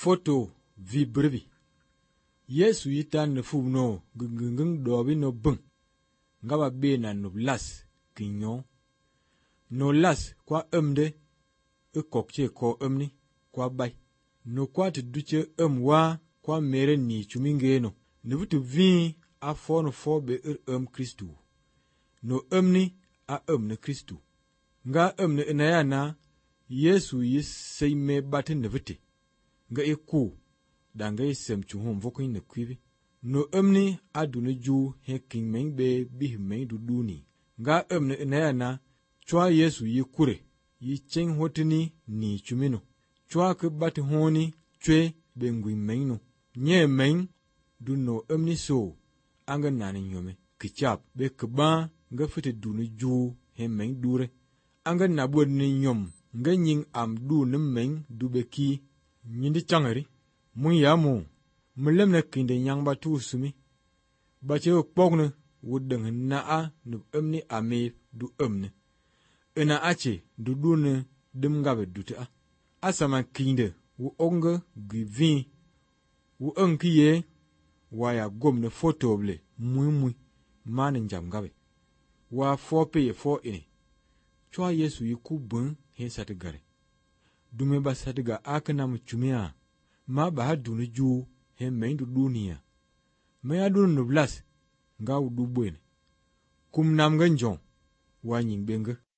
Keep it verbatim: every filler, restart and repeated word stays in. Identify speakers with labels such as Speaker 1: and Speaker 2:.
Speaker 1: Foto vi brevi. Yesu yitan ne fu no gunggung dobi no bung. Ngaba be na no las kinyo. No las kwa emde e kokche ko emni kwa bay. No kwa te duche em wa kwa mere ni chuminge no. Ne butu vi a fo no fo be er em Kristu. No emni a em ne Kristu. Nga em ne inaya na Yesu yis sei me batin ne vite. Nga e ku da nga isem chuhum vokin ne kwibi. No emni adu ne ju he king meng be bi meng du duni. Nga em ne inaya na chwa Yesu yi kure yi cheng hotini ni chumino. Chwa ke bati honi chwe be ngui meng no. Nye meng du no emni so anga nani nyome. Kichap be keba nga fite du ne ju he meng dure. Anga nabod ne nyom nga nying am du ne meng du be ki. Nyindi changari, mun ya mu, mulem na kinde nyang ba tu sumi. Ba che okpogne wudeng na a nu emni ame du emne. Ena ache du du ne dim gabe du te a. Asama kinde wu onge givin. Wu enki ye, waya gom ne fotoble mui mui mani njam gabe. Wa fope ye fo ene. Chwa Yesu yi ku bun he satigare. Dume ba sadiga aka na mchumia ma ba ha dunu ju he meindu dunia ma ya dunu nublas nga udu bwene kum nam ganjon wa nying benga.